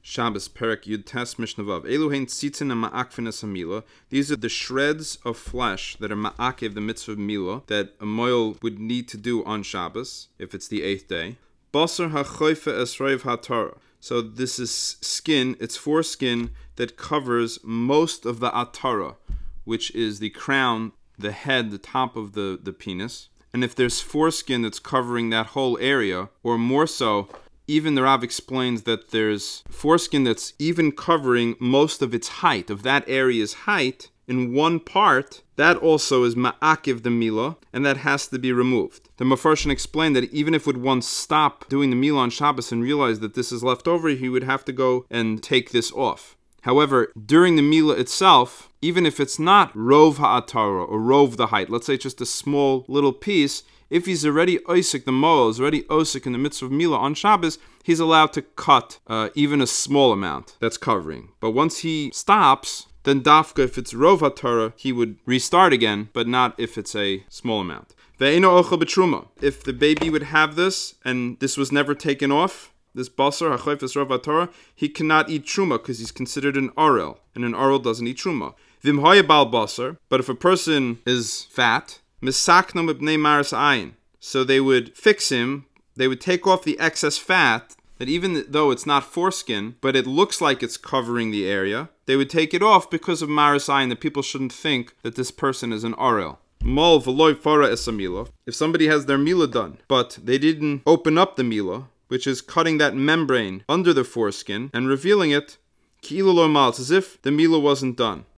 Shabbos Perek Yud Tes Mishnah Vav. Eluhein tzitzin and ma'akfinas hamila. These are the shreds of flesh that are ma'akev the mitzvah of milah that a moil would need to do on Shabbos if it's the 8th day. Basar hachoife esroiv haTorah. So this is skin. It's foreskin that covers most of the atara, which is the crown, the head, the top of the penis. And if there's foreskin that's covering that whole area, or more so, even the Rav explains that there's foreskin that's even covering most of its height, of that area's height, in one part, that also is ma'akiv the milah, and that has to be removed. The Mefarshim explained that even if would one stop doing the milah on Shabbos and realize that this is left over, he would have to go and take this off. However, during the milah itself, even if it's not rov ha'atara or rov the height, let's say just a small little piece, if he's already osik, the moel is already osik in the mitzvah of milah on Shabbos, he's allowed to cut even a small amount that's covering. But once he stops, then dafka, if it's rov ha'atara, he would restart again, but not if it's a small amount. Ve'eno ochel b'truma. If the baby would have this, and this was never taken off, this basar, hachoifes rov ha'atara, he cannot eat truma because he's considered an orel, and an orel doesn't eat truma. Vim hoye bal basar, but if a person is fat, misaknam ibnei maris ayin, so they would fix him, they would take off the excess fat, that even though it's not foreskin, but it looks like it's covering the area, they would take it off because of maris ayin, that people shouldn't think that this person is an orel. Mol v'loy fara es milah. If somebody has their milah done, but they didn't open up the milah, which is cutting that membrane under the foreskin and revealing it, ki'ilu lo mal, it's as if the milah wasn't done.